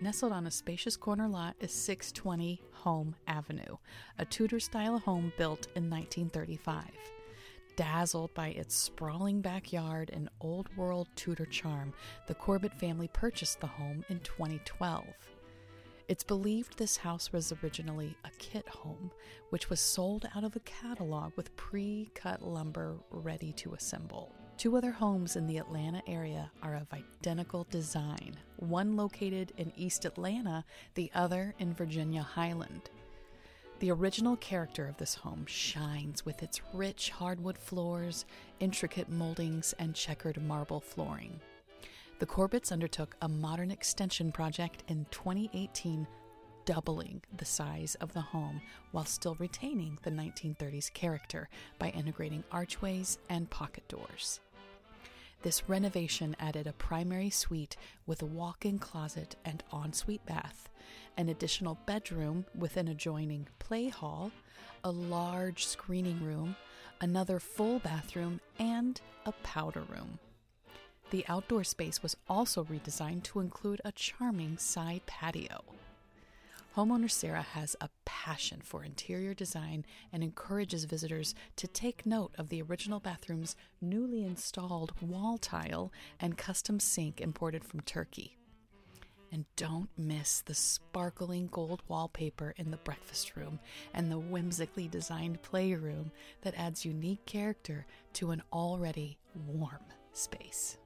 Nestled on a spacious corner lot is 620 Home Avenue, a Tudor-style home built in 1935. Dazzled by its sprawling backyard and old-world Tudor charm, the Corbett family purchased the home in 2012. It's believed this house was originally a kit home, which was sold out of a catalog with pre-cut lumber ready to assemble. Two other homes in the Atlanta area are of identical design, one located in East Atlanta, the other in Virginia Highland. The original character of this home shines with its rich hardwood floors, intricate moldings, and checkered marble flooring. The Corbetts undertook a modern extension project in 2018, doubling the size of the home while still retaining the 1930s character by integrating archways and pocket doors. This renovation added a primary suite with a walk-in closet and ensuite bath, an additional bedroom with an adjoining play hall, a large screening room, another full bathroom, and a powder room. The outdoor space was also redesigned to include a charming side patio. Homeowner Sarah has a passion for interior design and encourages visitors to take note of the original bathroom's newly installed wall tile and custom sink imported from Turkey. And don't miss the sparkling gold wallpaper in the breakfast room and the whimsically designed playroom that adds unique character to an already warm space.